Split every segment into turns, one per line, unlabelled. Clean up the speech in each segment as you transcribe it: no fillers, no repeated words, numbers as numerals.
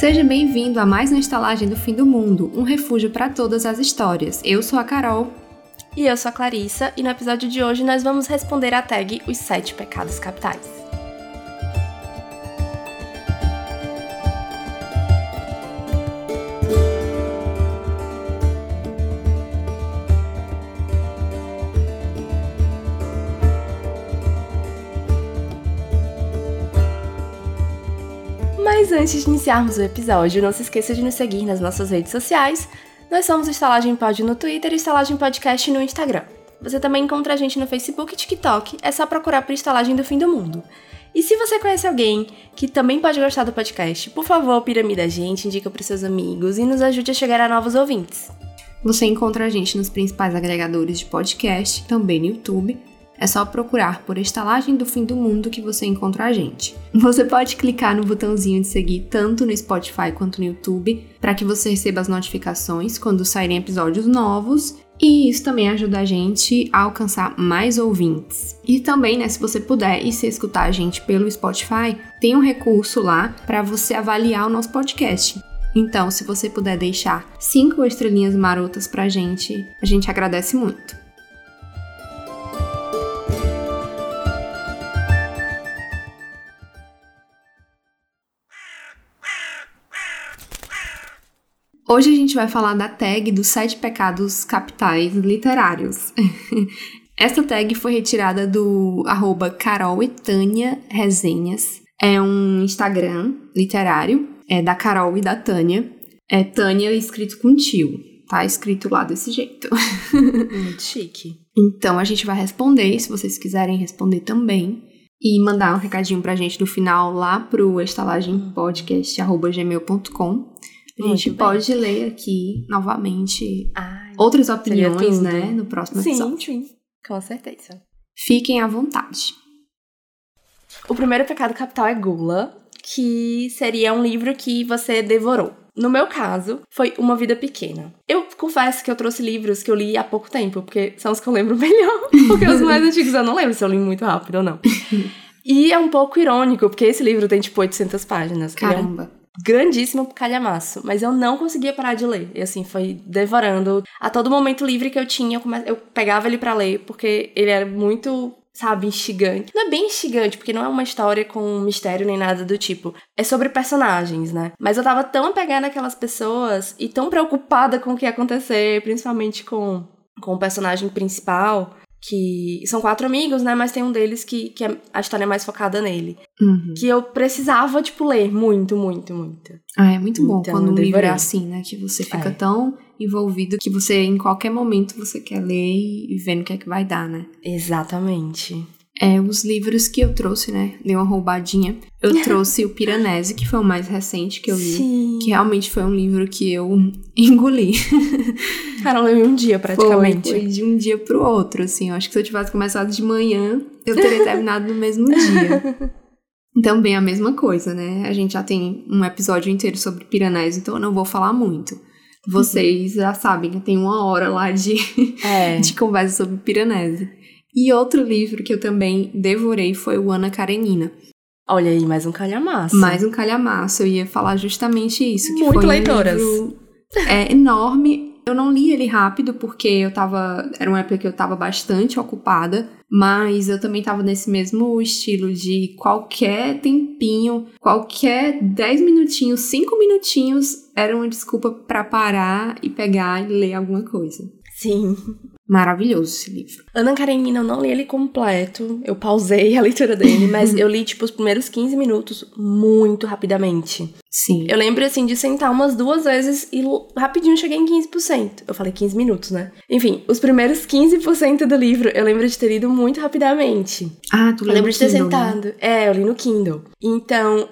Seja bem-vindo a mais uma estalagem do Fim do Mundo, um refúgio para todas as histórias. Eu sou a Carol.
E eu sou a Clarissa, e no episódio de hoje nós vamos responder a tag Os 7 Pecados Capitais. Mas antes de iniciarmos o episódio, não se esqueça de nos seguir nas nossas redes sociais. Nós somos o Estalagem Pod no Twitter e Estalagem Podcast no Instagram. Você também encontra a gente no Facebook e TikTok, é só procurar por Estalagem do Fim do Mundo. E se você conhece alguém que também pode gostar do podcast, por favor, piramida a gente, indica para seus amigos e nos ajude a chegar a novos ouvintes.
Você encontra a gente nos principais agregadores de podcast, também no YouTube. É só procurar por Estalagem do Fim do Mundo que você encontra a gente. Você pode clicar no botãozinho de seguir tanto no Spotify quanto no YouTube para que você receba as notificações quando saírem episódios novos. E isso também ajuda a gente a alcançar mais ouvintes. E também, se você puder e se escutar a gente pelo Spotify, tem um recurso lá para você avaliar o nosso podcast. Então, se você puder deixar 5 estrelinhas marotas pra gente, a gente agradece muito. Hoje a gente vai falar da tag dos 7 pecados capitais literários. Essa tag foi retirada do @CarolETâniaResenhas. É um Instagram literário, é da Carol e da Tânia. É Tânia escrito com tio, tá escrito lá desse jeito.
Muito chique.
Então a gente vai responder, se vocês quiserem responder também. E mandar um recadinho pra gente no final lá pro estalagempodcast@gmail.com. A gente pode ler aqui novamente outras opiniões, no próximo episódio.
Sim, com certeza.
Fiquem à vontade.
O primeiro pecado capital é gula, que seria um livro que você devorou. No meu caso, foi Uma Vida Pequena. Eu confesso que eu trouxe livros que eu li há pouco tempo, porque são os que eu lembro melhor. Porque os mais antigos eu não lembro se eu li muito rápido ou não. E é um pouco irônico, porque esse livro tem 800 páginas.
Caramba.
Grandíssimo calhamaço, mas eu não conseguia parar de ler. E assim, foi devorando. A todo momento livre que eu tinha, eu pegava ele pra ler, porque ele era muito, instigante. Não é bem instigante, porque não é uma história com mistério nem nada do tipo. É sobre personagens, né? Mas eu tava tão apegada àquelas pessoas e tão preocupada com o que ia acontecer, principalmente com o personagem principal, que são 4 amigos, né? Mas tem um deles que a história é mais focada nele.
Uhum.
Que eu precisava, ler muito, muito, muito.
É muito bom
então,
quando um livro é assim, né? Que você fica tão envolvido que você, em qualquer momento, você quer ler e ver no que é que vai dar, né?
Exatamente.
Os livros que eu trouxe, dei uma roubadinha. Eu trouxe o Piranesi, que foi o mais recente que eu li.
Sim.
Que realmente foi um livro que eu engoli.
Cara, eu li um dia, praticamente.
Foi de um dia pro outro, assim. Eu acho que se eu tivesse começado de manhã, eu teria terminado no mesmo dia. Também a mesma coisa, né? A gente já tem um episódio inteiro sobre Piranesi, então eu não vou falar muito. Vocês já sabem, tem 1 hora lá de conversa sobre Piranesi. E outro livro que eu também devorei foi o Ana Karenina.
Olha aí, mais um calhamaço.
Mais um calhamaço, eu ia falar justamente isso. Que
muito
foi
leitoras.
Um livro enorme. Eu não li ele rápido porque era uma época que eu tava bastante ocupada, mas eu também tava nesse mesmo estilo de qualquer tempinho, qualquer 10 minutinhos, 5 minutinhos era uma desculpa pra parar e pegar e ler alguma coisa.
Sim.
Maravilhoso esse livro.
Ana Karenina, eu não li ele completo. Eu pausei a leitura dele, mas eu li, os primeiros 15 minutos muito rapidamente.
Sim.
Eu lembro, de sentar umas 2 vezes e rapidinho cheguei em 15%. Eu falei 15 minutos, né? Enfim, os primeiros 15% do livro eu lembro de ter lido muito rapidamente.
Ah, tu lembra?
Eu lembro de ter
Kindle,
sentado.
Né?
Eu li no Kindle. Então,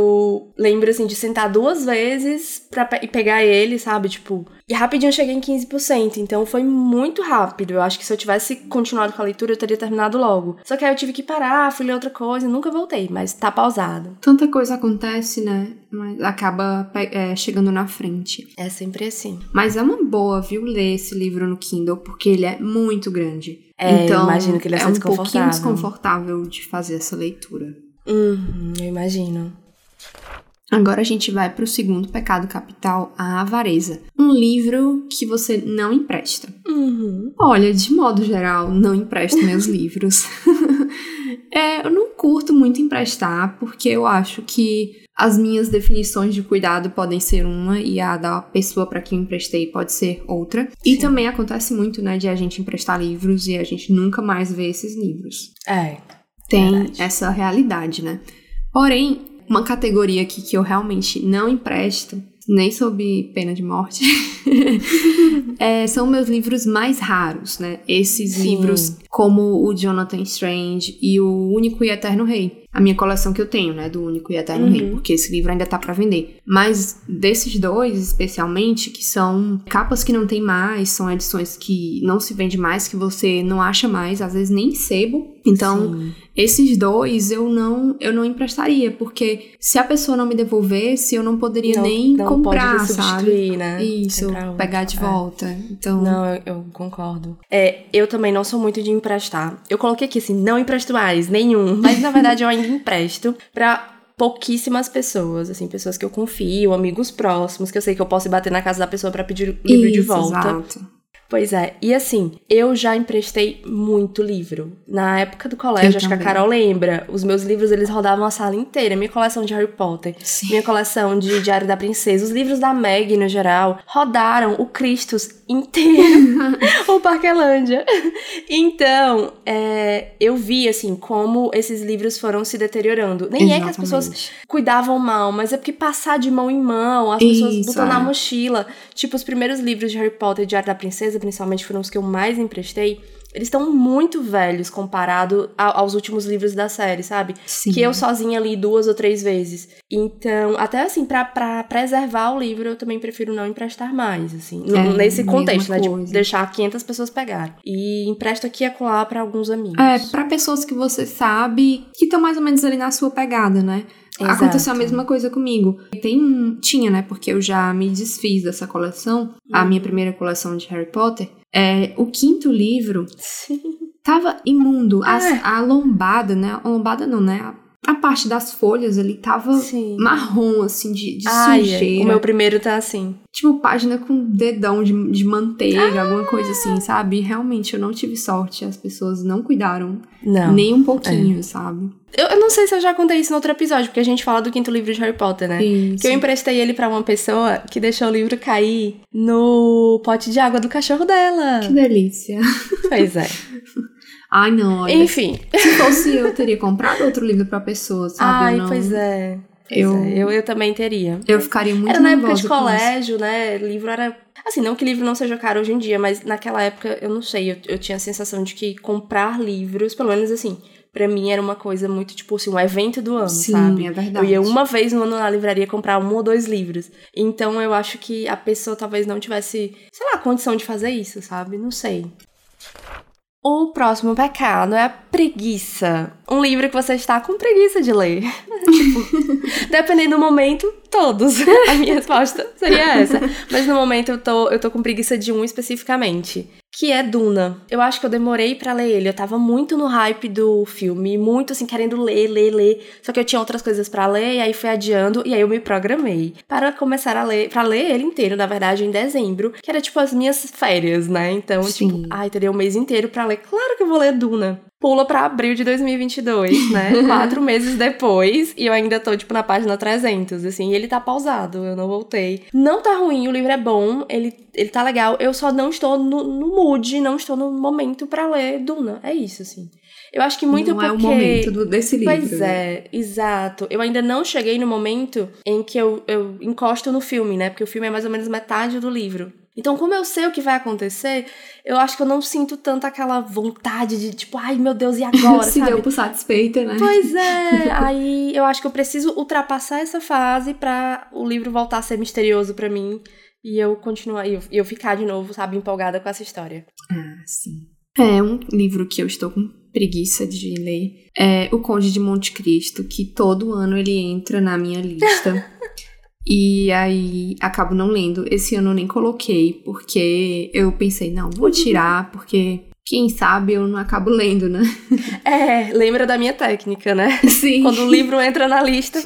eu lembro, de sentar 2 vezes e pegar ele, sabe? E rapidinho eu cheguei em 15%. Então, foi muito rápido. Eu acho que se eu tivesse continuado com a leitura, eu teria terminado logo. Só que aí eu tive que parar, fui ler outra coisa, nunca voltei, mas tá pausado.
Tanta coisa acontece, né? Mas acaba chegando na frente.
É sempre assim.
Mas é uma boa, viu, ler esse livro no Kindle, porque ele é muito grande. Então,
eu imagino que ele é
um pouquinho desconfortável de fazer essa leitura.
Eu imagino.
Agora a gente vai pro segundo pecado capital, a avareza. Um livro que você não empresta. Olha, de modo geral, não empresto meus livros. Eu não curto muito emprestar, porque eu acho que as minhas definições de cuidado podem ser uma e a da pessoa para quem eu emprestei pode ser outra. Sim. E também acontece muito, né, de a gente emprestar livros e a gente nunca mais vê esses livros. Tem verdade. Essa realidade, né? Porém, uma categoria aqui que eu realmente não empresto, nem sob pena de morte, são meus livros mais raros, né? Esses livros como o Jonathan Strange e o Único e Eterno Rei. A minha coleção que eu tenho, né? Do Único e Eterno Rei, porque esse livro ainda tá pra vender. Mas desses dois, especialmente, que são capas que não tem mais, são edições que não se vende mais, que você não acha mais, às vezes nem sebo. Então, esses dois eu não emprestaria, porque se a pessoa não me devolvesse, eu não poderia nem comprar,
pode substituir,
sabe?
Né?
Isso, pegar de volta. Então...
Não, eu concordo. Eu também não sou muito de emprestar. Eu coloquei aqui assim, não empresto mais, nenhum. Mas, na verdade, eu ainda empresto pra pouquíssimas pessoas, assim, pessoas que eu confio, amigos próximos, que eu sei que eu posso ir bater na casa da pessoa pra pedir o livro de volta.
Exato.
Pois é, e assim, eu já emprestei muito livro. Na época do colégio, acho que a Carol lembra, os meus livros, eles rodavam a sala inteira. Minha coleção de Harry Potter, minha coleção de Diário da Princesa, os livros da Meg, no geral, rodaram o Christus inteiro, o Parquelândia. Então, eu vi, assim, como esses livros foram se deteriorando. Nem é que as pessoas cuidavam mal, mas é porque passar de mão em mão, as pessoas botam na mochila. Tipo, os primeiros livros de Harry Potter e Diário da Princesa, principalmente, foram os que eu mais emprestei. Eles estão muito velhos comparado aos últimos livros da série, sabe? Sim. Que eu sozinha li 2 ou 3 vezes. Então, até assim, pra preservar o livro, eu também prefiro não emprestar mais, assim. Nesse contexto, né? De deixar 500 pessoas pegarem. E empresto aqui e acolá pra alguns amigos.
Pra pessoas que você sabe que estão mais ou menos ali na sua pegada, né? Exato. Aconteceu a mesma coisa comigo. Tinha, né? Porque eu já me desfiz dessa coleção. A minha primeira coleção de Harry Potter. O 5º livro tava imundo. A lombada, né? A lombada não, né? A parte das folhas ali tava marrom, assim, de sujeira.
O meu primeiro tá assim.
Tipo, página com dedão de manteiga, alguma coisa assim, sabe? Realmente, eu não tive sorte. As pessoas não cuidaram nem um pouquinho, sabe?
Eu não sei se eu já contei isso no outro episódio, porque a gente fala do 5º livro de Harry Potter, né? Isso. Que eu emprestei ele pra uma pessoa que deixou o livro cair no pote de água do cachorro dela.
Que delícia.
Pois é.
Ai, não, olha.
Enfim.
Se fosse eu teria comprado outro livro pra pessoa, sabe?
Pois é. Eu também teria.
Eu ficaria muito
nervosa. Era na época de colégio,
isso.
né? Livro era... Assim, não que livro não seja caro hoje em dia, mas naquela época, eu não sei, eu tinha a sensação de que comprar livros, pelo menos assim, pra mim era uma coisa muito, tipo assim, um evento do ano, sabe?
Sim, é verdade.
Eu ia uma vez no ano na livraria comprar 1 ou 2 livros. Então, eu acho que a pessoa talvez não tivesse, sei lá, condição de fazer isso, sabe? Não sei. O próximo pecado é a preguiça. Um livro que você está com preguiça de ler. Tipo, dependendo do momento, todos. A minha resposta seria essa. Mas no momento eu tô com preguiça de um especificamente, que é Duna. Eu acho que eu demorei pra ler ele. Eu tava muito no hype do filme, muito assim, querendo ler. Só que eu tinha outras coisas pra ler, e aí fui adiando, e aí eu me programei para começar a ler, pra ler ele inteiro, na verdade, em dezembro, que era tipo as minhas férias, né? Então, tipo, teria um mês inteiro pra ler. Claro que eu vou ler Duna. Pula pra abril de 2022, né? 4 meses depois, e eu ainda tô, tipo, na página 300, assim, e ele tá pausado, eu não voltei. Não tá ruim, o livro é bom, ele tá legal, eu só não estou no mood, não estou no momento pra ler Duna, é isso, assim. Eu acho que muito
não é o momento desse livro.
Pois é, exato. Eu ainda não cheguei no momento em que eu encosto no filme, né? Porque o filme é mais ou menos metade do livro. Então, como eu sei o que vai acontecer, eu acho que eu não sinto tanto aquela vontade de, tipo, ai, meu Deus, e agora,
Se
sabe?
deu por satisfeita, né?
Pois é. Aí, eu acho que eu preciso ultrapassar essa fase pra o livro voltar a ser misterioso pra mim e eu continuar, e eu ficar de novo, sabe, empolgada com essa história.
Sim. Um livro que eu estou com preguiça de ler é O Conde de Monte Cristo, que todo ano ele entra na minha lista. E aí, acabo não lendo. Esse ano eu nem coloquei, porque eu pensei, não, vou tirar, porque quem sabe eu não acabo lendo, né?
Lembra da minha técnica, né?
Sim.
Quando o livro entra na lista,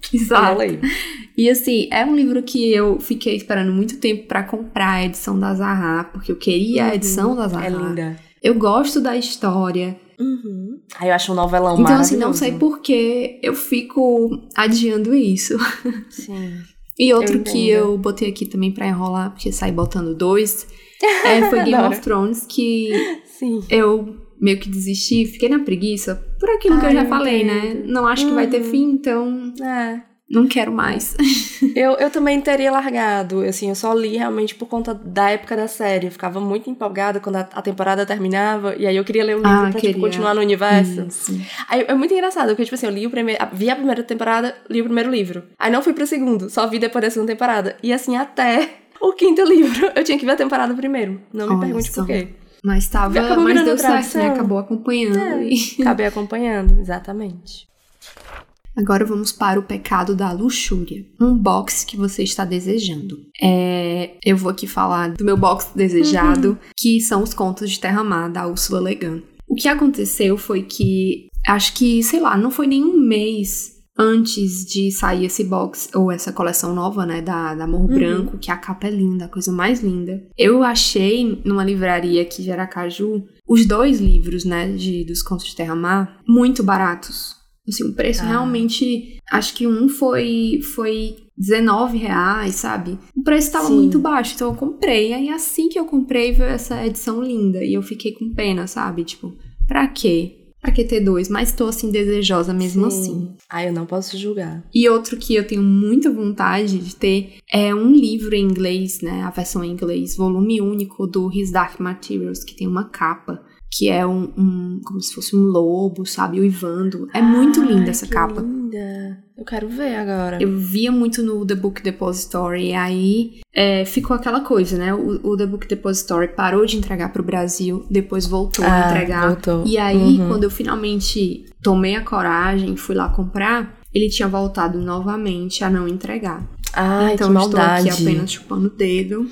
Exato.
Eu não leio.
E assim, é um livro que eu fiquei esperando muito tempo pra comprar a edição da Zahar, porque eu queria a edição da Zahar.
É linda.
Eu gosto da história.
Aí eu acho um novelão
Então,
maravilhoso.
assim, não sei por que eu fico adiando isso.
Sim.
E outro que eu botei aqui também pra enrolar, porque saí botando 2, foi Game of Thrones, que
Sim.
eu meio que desisti, fiquei na preguiça, por aquilo que eu já falei, né? Não acho que vai ter fim, então não quero mais.
Eu também teria largado, assim, eu só li realmente por conta da época da série. Eu ficava muito empolgada quando a temporada terminava, e aí eu queria ler o livro pra tipo, continuar no universo. Aí, é muito engraçado, porque tipo assim, eu li vi a primeira temporada, li o primeiro livro. Aí não fui pro segundo, só vi depois da segunda temporada. E assim, até o quinto livro, eu tinha que ver a temporada primeiro. Não me pergunte por quê.
Mas deu certo, né? Acabou acompanhando.
Acabei acompanhando, exatamente.
Agora vamos para o pecado da luxúria. Um box que você está desejando. Eu vou aqui falar do meu box desejado, que são os Contos de Terra-Mar, da Ursula Le Guin. O que aconteceu foi que, acho que, sei lá, não foi nem um mês antes de sair esse box, ou essa coleção nova, né, da Morro Branco, que a capa é linda, a coisa mais linda. Eu achei, numa livraria aqui de Aracaju, os 2 livros, né, dos Contos de Terra-Mar, muito baratos. Assim, o preço realmente, acho que um foi R$19, sabe? O preço tava muito baixo, então eu comprei. Aí assim que eu comprei, veio essa edição linda. E eu fiquei com pena, sabe? Tipo, pra quê? Pra que ter 2? Mas tô, assim, desejosa mesmo assim.
Eu não posso julgar.
E outro que eu tenho muita vontade de ter é um livro em inglês, né? A versão em inglês, volume único do His Dark Materials, que tem uma capa. Que é como se fosse um lobo, sabe? Uivando. É muito linda essa capa.
Linda. Eu quero ver agora.
Eu via muito no The Book Depository. E aí ficou aquela coisa, né? O The Book Depository parou de entregar pro Brasil. Depois voltou a entregar.
Voltou.
E aí, quando eu finalmente tomei a coragem e fui lá comprar, ele tinha voltado novamente a não entregar.
Então
que
maldade.
Estou aqui apenas chupando o dedo.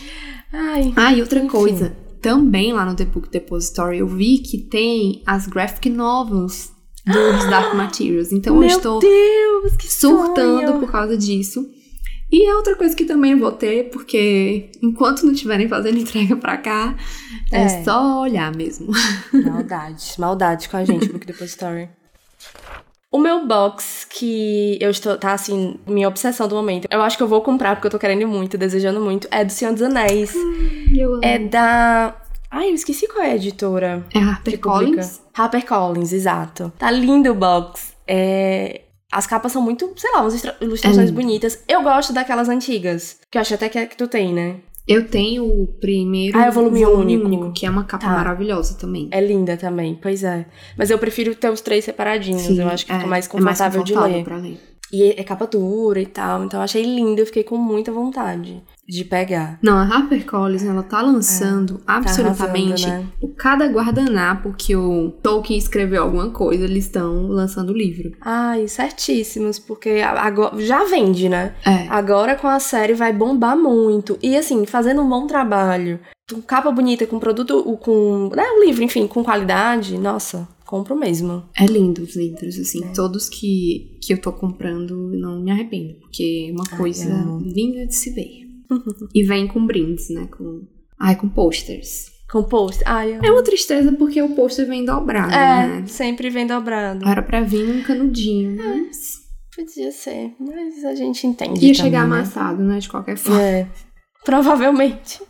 E outra coisa. Também lá no The Book Depository eu vi que tem as graphic novels dos Dark Materials. Então eu estou surtando
sonho.
por causa disso. E é outra coisa que também vou ter, porque enquanto não estiverem fazendo entrega pra cá, é só olhar mesmo.
Maldade com a gente, Book Depository. O meu box, que tá assim, minha obsessão do momento, eu acho que eu vou comprar porque eu tô querendo muito, desejando muito, é do Senhor dos Anéis. É da... eu esqueci qual é a editora.
É HarperCollins?
HarperCollins, exato. Tá lindo o box. As capas são muito, sei lá, umas ilustrações bonitas. Eu gosto daquelas antigas, que eu acho até que tu tem, né?
Eu tenho o primeiro
o volume único,
que é uma capa maravilhosa também.
É linda também, pois é. Mas eu prefiro ter os 3 separadinhos. Sim, eu acho que fica mais confortável de ler.
Pra ler.
E é capa dura e tal, então eu achei lindo, eu fiquei com muita vontade de pegar.
Não, a HarperCollins, ela tá lançando absolutamente
arrasando, né?
Cada guardanapo que o Tolkien escreveu alguma coisa, eles estão lançando o livro.
Certíssimos, porque agora já vende, né? Agora com a série vai bombar muito. E assim, fazendo um bom trabalho, com capa bonita, com produto, com o livro, enfim, com qualidade, nossa... Compro mesmo.
É lindo os livros, assim. Todos que eu tô comprando, não me arrependo. Porque é uma coisa linda de se ver. E vem com brindes, né? Com posters.
Com pôster.
É uma tristeza porque o pôster vem dobrado, né?
Sempre vem dobrado.
Era pra vir um canudinho, mas...
Podia ser, mas a gente entende.
Ia chegar amassado, né? De qualquer forma.
Provavelmente.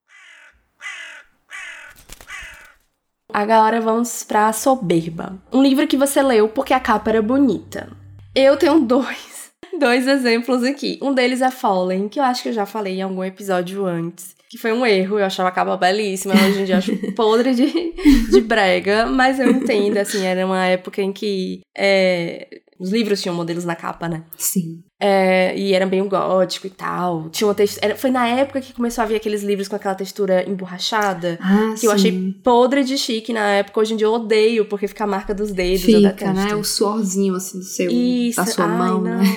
Agora vamos pra Soberba. Um livro que você leu porque a capa era bonita. Eu tenho dois exemplos aqui. Um deles é Fallen, que eu acho que eu já falei em algum episódio antes. Que foi um erro, eu achava a capa belíssima. Hoje em dia eu acho podre de brega. Mas eu entendo, assim, era uma época em que os livros tinham modelos na capa, né?
Sim.
E era bem gótico e tal. Tinha uma textura. Foi na época que começou a vir aqueles livros com aquela textura emborrachada. Que
sim.
Eu achei podre de chique na época. Hoje em dia eu odeio, porque fica a marca dos dedos.
Fica, né? O suorzinho, assim, da sua mão,
não.
né?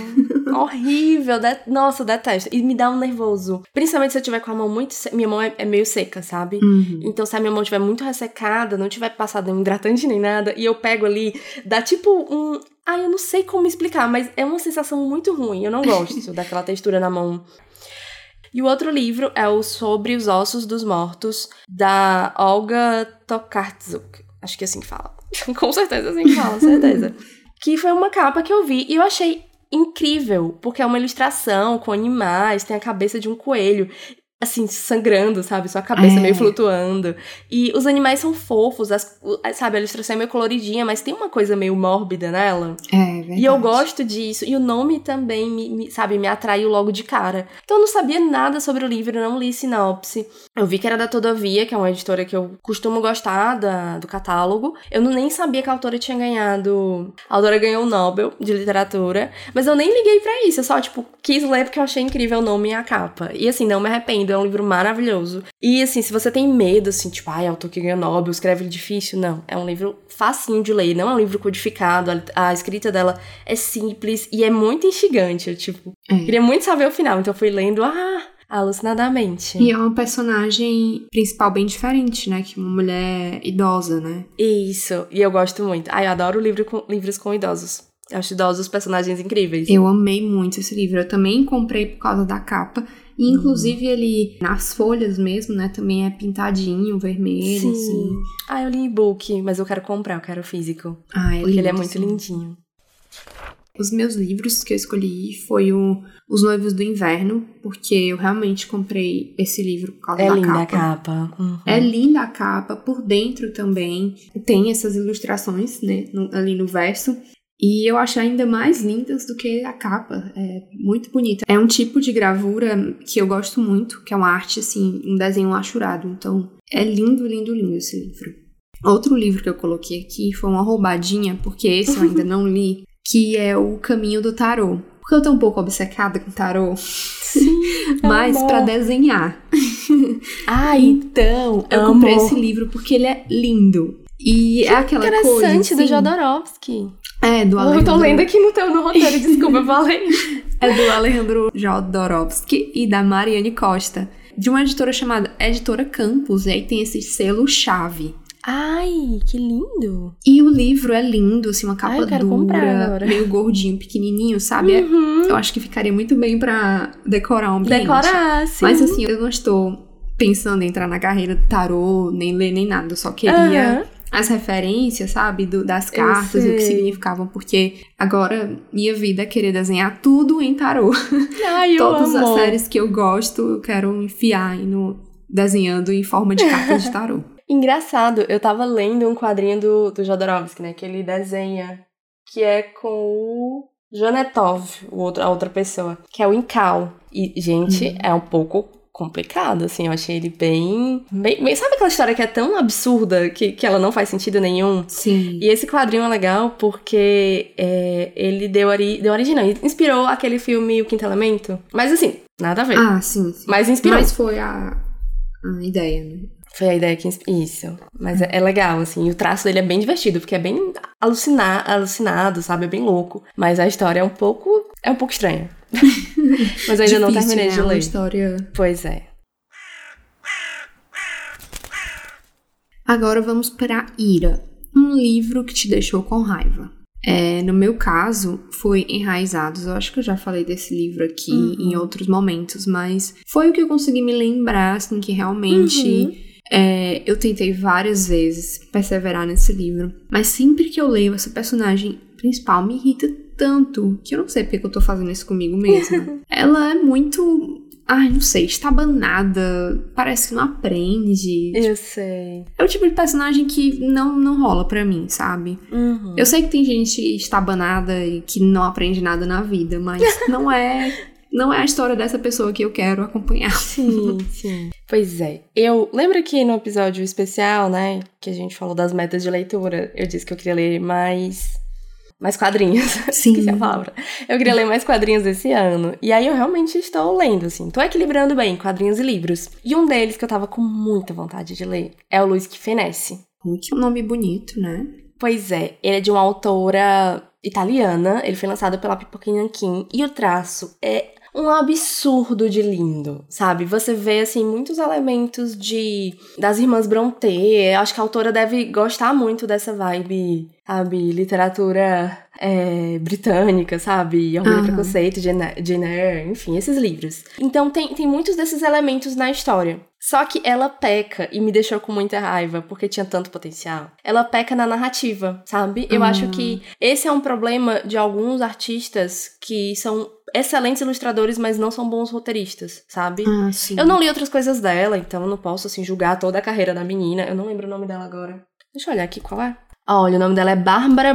Horrível. Nossa, eu detesto. E me dá um nervoso. Principalmente se eu tiver com a mão muito... Minha mão é meio seca, sabe? Então, se a minha mão estiver muito ressecada, não tiver passado um hidratante nem nada, e eu pego ali, dá tipo um... Ai, eu não sei como explicar, mas é uma sensação muito ruim. Eu não gosto daquela textura na mão. E o outro livro é o Sobre os Ossos dos Mortos, da Olga Tokarczuk. Acho que é assim que fala. Com certeza assim que fala, certeza. Que foi uma capa que eu vi e eu achei incrível, porque é uma ilustração com animais, tem a cabeça de um coelho, assim, sangrando, sabe? Sua cabeça meio flutuando. E os animais são fofos, sabe? A ilustração é meio coloridinha, mas tem uma coisa meio mórbida nela.
É verdade.
E eu gosto disso. E o nome também, me atraiu logo de cara. Então eu não sabia nada sobre o livro, não li sinopse. Eu vi que era da Todavia, que é uma editora que eu costumo gostar do catálogo. Eu nem sabia que a autora tinha ganhado... A autora ganhou o Nobel de Literatura. Mas eu nem liguei pra isso. Eu só, quis ler porque eu achei incrível o nome e a capa. E assim, não me arrependo. É um livro maravilhoso. E assim, se você tem medo, assim, autor que ganha Nobel, escreve difícil, não. É um livro facinho de ler, não é um livro codificado. A escrita dela é simples e é muito instigante. Eu, queria muito saber o final, então eu fui lendo, alucinadamente.
E é uma personagem principal bem diferente, né? Que uma mulher idosa, né?
Isso, e eu gosto muito. Eu adoro livros com idosos. Eu acho idosos personagens incríveis.
Eu amei muito esse livro. Eu também comprei por causa da capa. E, inclusive, ele, nas folhas mesmo, né, também é pintadinho, vermelho,
Sim.
assim.
Eu li e-book, mas eu quero comprar, eu quero físico.
É
porque
lindo,
ele é muito
sim.
lindinho.
Os meus livros que eu escolhi foi Os Noivos do Inverno, porque eu realmente comprei esse livro por causa da capa.
É linda a capa. Uhum.
É linda a capa, por dentro também. Tem essas ilustrações, né, ali no verso. E eu acho ainda mais lindas do que a capa. É muito bonita. É um tipo de gravura que eu gosto muito, que é uma arte, assim, um desenho achurado. Então, é lindo, lindo, lindo esse livro. Outro livro que eu coloquei aqui foi uma roubadinha, porque esse eu ainda não li, que é O Caminho do Tarô. Porque eu tô um pouco obcecada com tarô.
Sim,
mas pra desenhar.
Então,
eu comprei esse livro porque ele é lindo. E é aquela coisa,
interessante,
assim,
do Jodorowsky.
É, do Alejandro...
Eu tô lendo aqui no roteiro, desculpa, eu falei.
É do Alejandro Jodorowsky e da Mariane Costa, de uma editora chamada Editora Campus, e aí tem esse selo chave.
Ai, que lindo.
E o livro é lindo, assim, uma capa
eu quero comprar
dura,
agora.
meio gordinho, pequenininho, sabe? Eu acho que ficaria muito bem pra decorar um ambiente.
Decorar, sim.
Mas assim, eu não estou pensando em entrar na carreira do tarô, nem ler, nem nada. Eu só queria... as referências, sabe, das cartas e o que significavam, porque agora minha vida é querer desenhar tudo em tarô. Todas as séries que eu gosto, eu quero enfiar desenhando em forma de cartas de tarô.
Engraçado, eu tava lendo um quadrinho do Jodorowsky, né, que ele desenha, que é com o Jonetov, a outra pessoa, que é o Incal. E, gente, é um pouco complicado, assim, eu achei ele bem... Sabe aquela história que é tão absurda que ela não faz sentido nenhum?
Sim.
E esse quadrinho é legal porque ele deu origem, não, inspirou aquele filme O Quinto Elemento, mas assim, nada a ver.
Sim.
Mas inspirou.
Mas foi a ideia, né?
Foi a ideia que inspirou. Isso. Mas é legal, assim, e o traço dele é bem divertido, porque é bem alucinado, sabe? É bem louco. Mas a história é um pouco estranha. Mas eu ainda não terminei de ler.
É uma história...
Pois é.
Agora vamos para Ira. Um livro que te deixou com raiva. No meu caso, foi Enraizados. Eu acho que eu já falei desse livro aqui em outros momentos, mas foi o que eu consegui me lembrar, assim, que realmente... eu tentei várias vezes perseverar nesse livro, mas sempre que eu leio, essa personagem principal me irrita tanto que eu não sei porque que eu tô fazendo isso comigo mesma. Ela é muito... não sei, estabanada, parece que não aprende.
Eu sei.
É o tipo de personagem que não rola pra mim, sabe? Eu sei que tem gente estabanada e que não aprende nada na vida, mas não é a história dessa pessoa que eu quero acompanhar.
Sim. Pois é. Lembro que no episódio especial, né, que a gente falou das metas de leitura, eu disse que eu queria ler mais quadrinhos.
Sim.
Esqueci a palavra. Eu queria ler mais quadrinhos esse ano. E aí eu realmente estou lendo, assim. Tô equilibrando bem quadrinhos e livros. E um deles que eu tava com muita vontade de ler é o Luiz que Fenece.
Que nome bonito, né?
Pois é. Ele é de uma autora italiana, ele foi lançado pela Pipoca Nankin, e o traço é um absurdo de lindo, sabe? Você vê, assim, muitos elementos das irmãs Brontë. Acho que a autora deve gostar muito dessa vibe, sabe? Literatura britânica, sabe? Orgulho e Preconceito, Jane Eyre, enfim, esses livros. Então tem muitos desses elementos na história. Só que ela peca, e me deixou com muita raiva, porque tinha tanto potencial. Ela peca na narrativa, sabe? Eu acho que esse é um problema de alguns artistas que são excelentes ilustradores, mas não são bons roteiristas, sabe?
Sim.
Eu não li outras coisas dela, então eu não posso, assim, julgar toda a carreira da menina. Eu não lembro o nome dela agora. Deixa eu olhar aqui qual é. Olha, o nome dela é Bárbara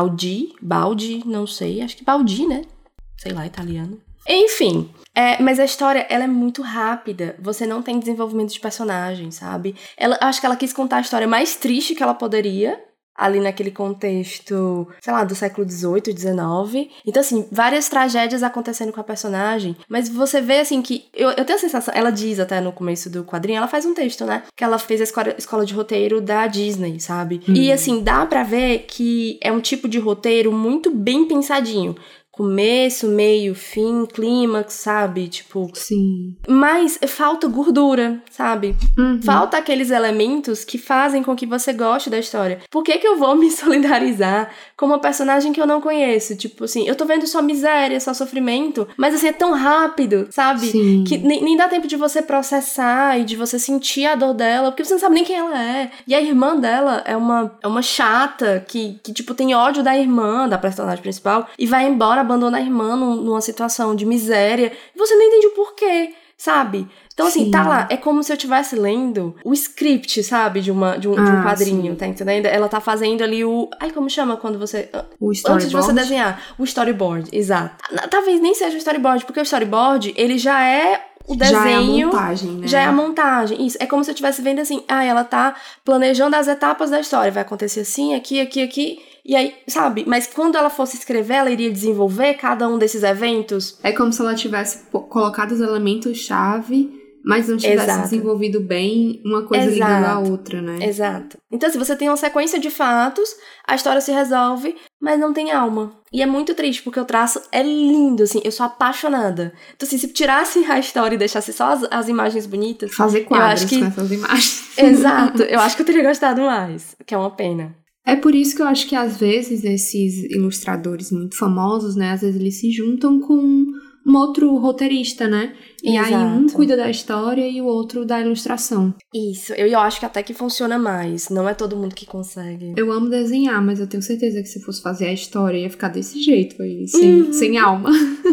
Baldi, não sei, acho que Baldi, né? Sei lá, italiano. Enfim, mas a história, ela é muito rápida. Você não tem desenvolvimento de personagem, sabe? Acho que ela quis contar a história mais triste que ela poderia, ali naquele contexto, sei lá, do século XVIII, XIX. Então, assim, várias tragédias acontecendo com a personagem, mas você vê, assim, que... Eu tenho a sensação, ela diz até no começo do quadrinho, ela faz um texto, né? Que ela fez a escola de roteiro da Disney, sabe? E, assim, dá pra ver que é um tipo de roteiro muito bem pensadinho. Começo, meio, fim, clímax, sabe? Tipo...
Sim.
Mas falta gordura, sabe? Falta aqueles elementos que fazem com que você goste da história. Por que eu vou me solidarizar com uma personagem que eu não conheço? Tipo assim, eu tô vendo só miséria, só sofrimento, mas assim, é tão rápido, sabe?
Sim.
Que nem dá tempo de você processar e de você sentir a dor dela, porque você não sabe nem quem ela é. E a irmã dela é uma chata que tipo, tem ódio da irmã, da personagem principal, e vai embora, abandona a irmã numa situação de miséria, e você não entende o porquê, sabe? Então, assim,
Sim.
tá lá, é como se eu estivesse lendo o script, sabe, de um quadrinho,
sim.
tá entendendo? Ela tá fazendo ali o... como chama quando você...
O storyboard?
Antes de você desenhar. O storyboard, exato. Talvez nem seja o storyboard, porque o storyboard, ele já é o desenho...
Já é a montagem, né?
Já é a montagem, isso. É como se eu estivesse vendo assim, ela tá planejando as etapas da história. Vai acontecer assim, aqui, aqui, aqui... E aí, sabe? Mas quando ela fosse escrever, ela iria desenvolver cada um desses eventos.
É como se ela tivesse colocado os elementos-chave, mas não tivesse desenvolvido bem uma coisa ligando à outra, né?
Exato. Então, se você tem uma sequência de fatos, a história se resolve, mas não tem alma. E é muito triste, porque o traço é lindo, assim, eu sou apaixonada. Então, assim, se tirasse a história e deixasse só as imagens bonitas...
Fazer quadros com essas imagens.
Exato. Eu acho que eu teria gostado mais, que é uma pena.
É por isso que eu acho que, às vezes, esses ilustradores muito famosos, né, às vezes eles se juntam com um outro roteirista, né? E
Exato.
aí um cuida da história e o outro da ilustração.
Isso, eu acho que até que funciona mais. Não é todo mundo que consegue.
Eu amo desenhar, mas eu tenho certeza que se fosse fazer a história ia ficar desse jeito aí, sem alma.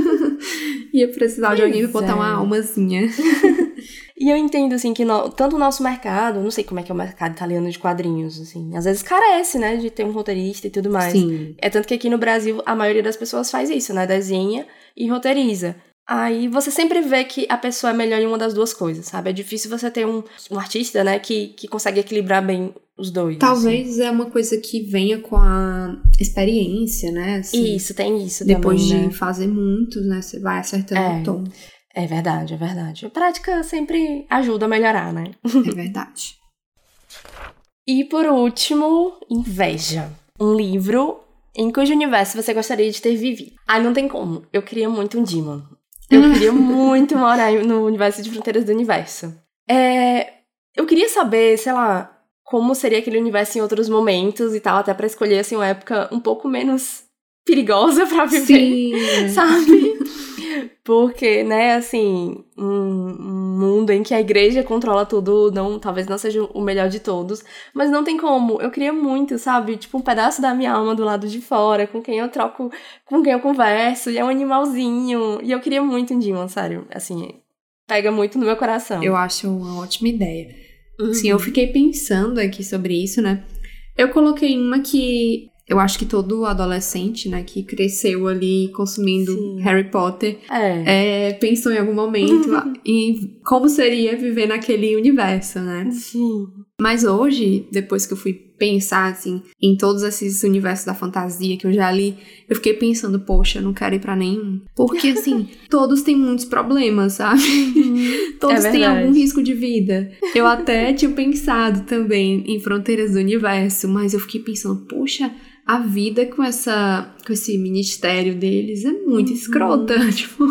Ia precisar de alguém pra botar uma almazinha.
E eu entendo, assim, que tanto o nosso mercado, não sei como é que é o mercado italiano de quadrinhos, assim, às vezes carece, né, de ter um roteirista e tudo mais.
Sim.
É tanto que aqui no Brasil a maioria das pessoas faz isso, né, desenha e roteiriza. Aí você sempre vê que a pessoa é melhor em uma das duas coisas, sabe? É difícil você ter um artista, né, que consegue equilibrar bem os dois.
Talvez
assim.
É uma coisa que venha com a experiência, né? Assim,
isso, tem isso
depois
também,
de
né?
fazer muitos, né? Você vai acertando o tom.
É verdade, é verdade. A prática sempre ajuda a melhorar, né?
É verdade.
E por último, Inveja. Um livro em cujo universo você gostaria de ter vivido. Não tem como. Eu queria muito um Demon. Eu queria muito morar no universo de Fronteiras do Universo. Eu queria saber, sei lá, como seria aquele universo em outros momentos e tal, até pra escolher, assim, uma época um pouco menos perigosa pra viver.
Sim.
Sabe? Porque, né, assim, um mundo em que a igreja controla tudo, talvez não seja o melhor de todos, mas não tem como. Eu queria muito, sabe, tipo, um pedaço da minha alma do lado de fora, com quem eu troco, com quem eu converso, e é um animalzinho, e eu queria muito um Demon, sério, assim, pega muito no meu coração.
Eu acho uma ótima ideia. Sim, eu fiquei pensando aqui sobre isso, né, eu coloquei uma que... Eu acho que todo adolescente, né, que cresceu ali consumindo Harry Potter, pensou em algum momento em como seria viver naquele universo, né?
Sim.
Mas hoje, depois que eu fui pensar, assim, em todos esses universos da fantasia que eu já li, eu fiquei pensando, poxa, eu não quero ir pra nenhum. Porque, assim, todos têm muitos problemas, sabe? Todos têm algum risco de vida. Eu até tinha pensado também em Fronteiras do Universo, mas eu fiquei pensando, poxa... a vida com esse ministério deles é muito escrota. Tipo,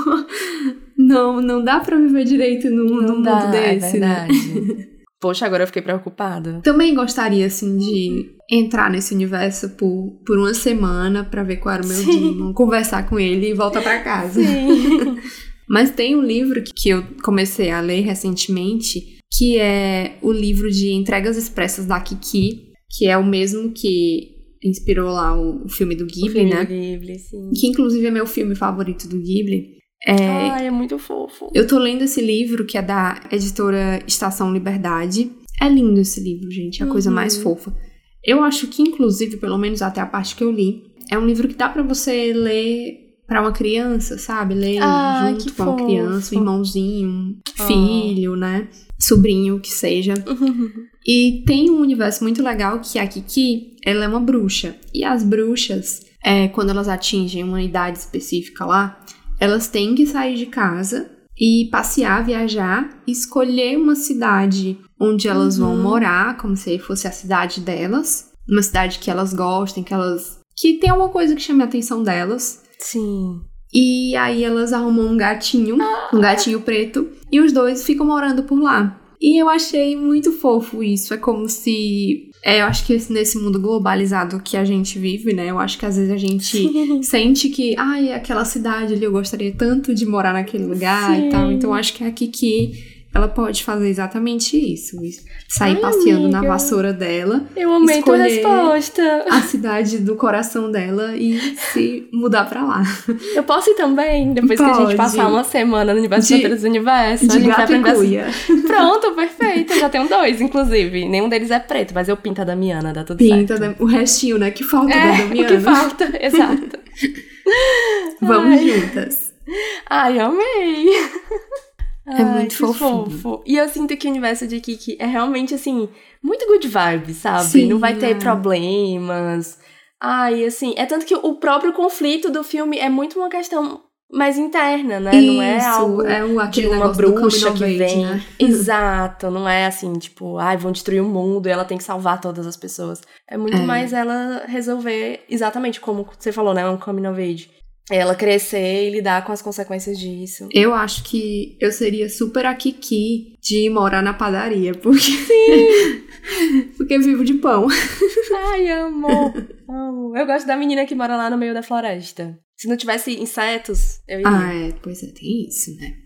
não dá pra viver direito num mundo desse, né?
Poxa, agora eu fiquei preocupada.
Também gostaria, assim, de entrar nesse universo por uma semana pra ver qual era o meu dia, conversar com ele e voltar pra casa.
Sim.
Mas tem um livro que eu comecei a ler recentemente, que é o livro de Entregas Expressas da Kiki, que é o mesmo que inspirou lá o filme do Ghibli, né?
Do Ghibli, sim.
Que inclusive é meu filme favorito do Ghibli.
É muito fofo.
Eu tô lendo esse livro, que é da editora Estação Liberdade. É lindo esse livro, gente. É a coisa mais fofa. Eu acho que, inclusive, pelo menos até a parte que eu li, é um livro que dá pra você ler pra uma criança, sabe? Ler junto com uma criança, um irmãozinho, um filho, né? Sobrinho, que seja. E tem um universo muito legal que a Kiki, ela é uma bruxa. E as bruxas, quando elas atingem uma idade específica lá, elas têm que sair de casa e passear, viajar, escolher uma cidade onde elas vão morar, como se fosse a cidade delas. Uma cidade que elas gostem, que tem alguma coisa que chame a atenção delas.
Sim.
E aí elas arrumam um gatinho preto, e os dois ficam morando por lá. E eu achei muito fofo isso. É como se... eu acho que nesse mundo globalizado que a gente vive, né? Eu acho que às vezes a gente sente que... aquela cidade ali, eu gostaria tanto de morar naquele lugar e tal. Então, acho que a Kiki, ela pode fazer exatamente isso. Sair passeando na vassoura dela.
Eu amei tua resposta.
A cidade do coração dela e se mudar pra lá.
Eu posso ir também? Depois que a gente passar uma semana no Universo Fronteiras do Universo.
De gato e cuia.
Pronto, perfeito. Eu já tenho 2, inclusive. Nenhum deles é preto, mas eu pinto a Damiana, dá tudo certo.
O restinho, né? Que falta da Damiana.
O que falta, exato.
Vamos juntas.
Ai, amei.
É muito fofo.
E eu sinto que o universo de Kiki é realmente, assim, muito good vibe, sabe?
Sim,
não vai ter problemas. Assim, é tanto que o próprio conflito do filme é muito uma questão mais interna, né?
Isso,
não é algo
aquele
de uma bruxa que
vem,
vem.
né?
Exato, não é assim, tipo, vão destruir o mundo e ela tem que salvar todas as pessoas. É muito mais ela resolver exatamente como você falou, né? Um coming of age. Ela crescer e lidar com as consequências disso.
Eu acho que eu seria super a Kiki de morar na padaria, porque...
Sim!
Porque vivo de pão.
Ai, amo. Eu gosto da menina que mora lá no meio da floresta. Se não tivesse insetos, eu iria.
Pois é, tem isso, né?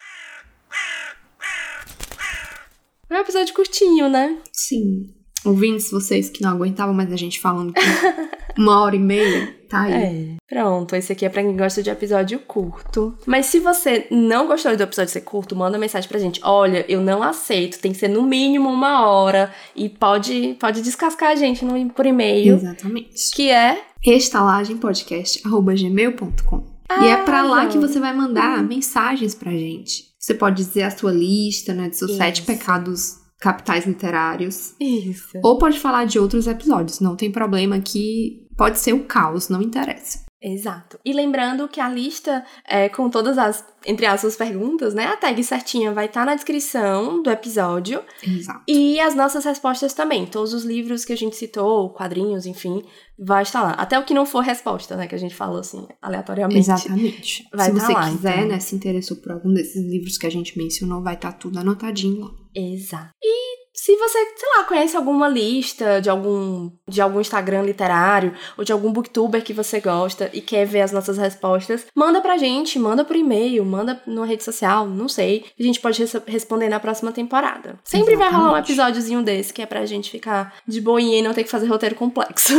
É um episódio curtinho, né?
Sim. Ouvintes, vocês que não aguentavam mais a gente falando por 1h30, tá aí.
Pronto, esse aqui é pra quem gosta de episódio curto. Mas se você não gostou do episódio ser curto, manda mensagem pra gente. Olha, eu não aceito, tem que ser no mínimo 1 hora. E pode descascar a gente por e-mail.
Exatamente.
Que é
estalagempodcast@gmail.com. E é pra lá que você vai mandar mensagens pra gente. Você pode dizer a sua lista, né, de seus 7 pecados capitais literários.
Isso.
Ou pode falar de outros episódios. Não tem problema, que pode ser o caos, não interessa.
Exato. E lembrando que a lista com todas as, entre as suas perguntas, né? A tag certinha vai estar na descrição do episódio.
Exato.
E as nossas respostas também. Todos os livros que a gente citou, quadrinhos, enfim, vai estar lá. Até o que não for resposta, né? Que a gente falou assim, aleatoriamente.
Exatamente.
Vai
Se você
lá,
quiser,
então,
né? Se interessou por algum desses livros que a gente mencionou, vai estar tudo anotadinho lá.
Exato. E se você, sei lá, conhece alguma lista de algum Instagram literário ou de algum booktuber que você gosta e quer ver as nossas respostas, manda pra gente, manda por e-mail, manda numa rede social, não sei. A gente pode responder na próxima temporada. Sempre vai rolar um episódiozinho desse que é pra gente ficar de boinha e não ter que fazer roteiro complexo.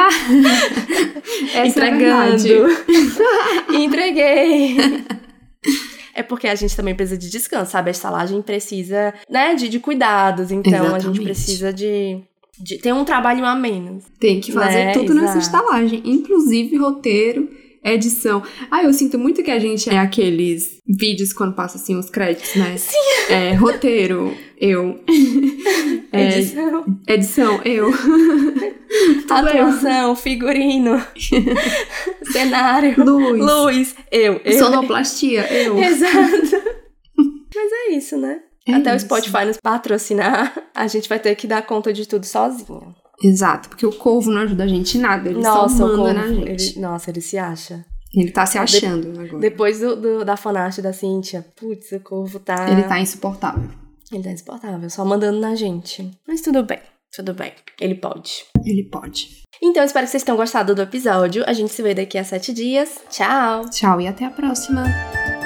Entregando. Entreguei. É porque a gente também precisa de descanso, sabe? A estalagem precisa, né, de cuidados. Então, exatamente, a gente precisa de ter um trabalho a menos.
Tem que fazer tudo nessa estalagem. Inclusive roteiro, edição. Eu sinto muito que a gente é aqueles vídeos quando passa assim os créditos, né?
Sim.
Roteiro, eu. Edição, eu.
Atuação, figurino, cenário, luz, eu.
Sonoplastia, eu.
Exato. Mas é isso, né? Até isso. O Spotify nos patrocinar, a gente vai ter que dar conta de tudo sozinho.
Exato, porque o Corvo não ajuda a gente em nada, ele só manda na gente.
Ele se acha.
Ele tá se achando agora.
Depois da fanart da Cíntia, putz, o Corvo tá...
Ele tá insuportável.
Ele tá insuportável, só mandando na gente. Mas tudo bem. Ele pode.
Ele pode.
Então, espero que vocês tenham gostado do episódio. A gente se vê daqui a 7 dias. Tchau!
Tchau e até a próxima!